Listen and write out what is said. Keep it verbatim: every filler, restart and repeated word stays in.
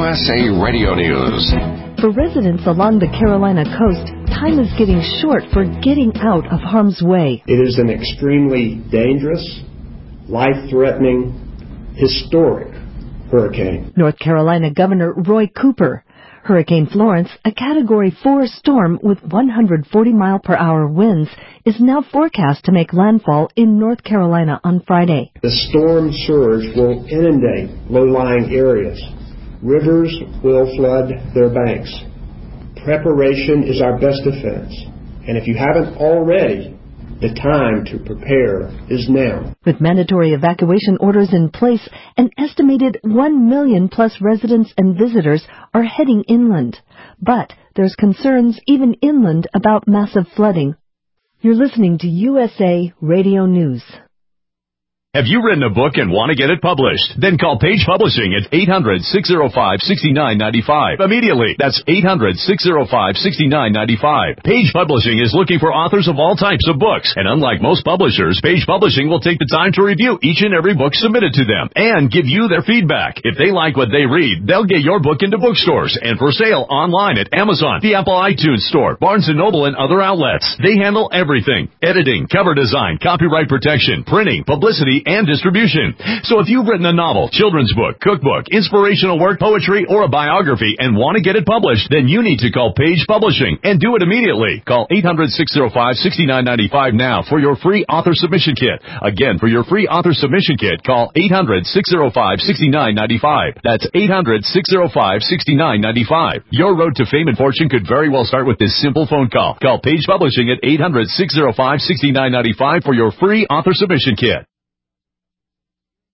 U S A Radio News. For residents along the Carolina coast, time is getting short for getting out of harm's way. It is an extremely dangerous, life-threatening, historic hurricane. North Carolina Governor Roy Cooper. Hurricane Florence, a Category four storm with one hundred forty mile per hour winds, is now forecast to make landfall in North Carolina on Friday. The storm surge will inundate low-lying areas. Rivers will flood their banks. Preparation is our best defense. And if you haven't already, the time to prepare is now. With mandatory evacuation orders in place, an estimated one million plus residents and visitors are heading inland. But there's concerns even inland about massive flooding. You're listening to U S A Radio News. Have you written a book and want to get it published? Then call Page Publishing at eight hundred, six oh five, six nine nine five. Immediately. That's eight hundred, six oh five, six nine nine five. Page Publishing is looking for authors of all types of books. And unlike most publishers, Page Publishing will take the time to review each and every book submitted to them and give you their feedback. If they like what they read, they'll get your book into bookstores and for sale online at Amazon, the Apple iTunes Store, Barnes and Noble, and other outlets. They handle everything: editing, cover design, copyright protection, printing, publicity, and distribution. So if you've written a novel, children's book, cookbook, inspirational work, poetry, or a biography and want to get it published, then you need to call Page Publishing and do it immediately. Call eight hundred, six oh five, six nine nine five now for your free author submission kit. Again, for your free author submission kit, call eight hundred, six oh five, six nine nine five. That's eight hundred, six oh five, six nine nine five. Your road to fame and fortune could very well start with this simple phone call. Call Page Publishing at eight hundred, six oh five, six nine nine five for your free author submission kit.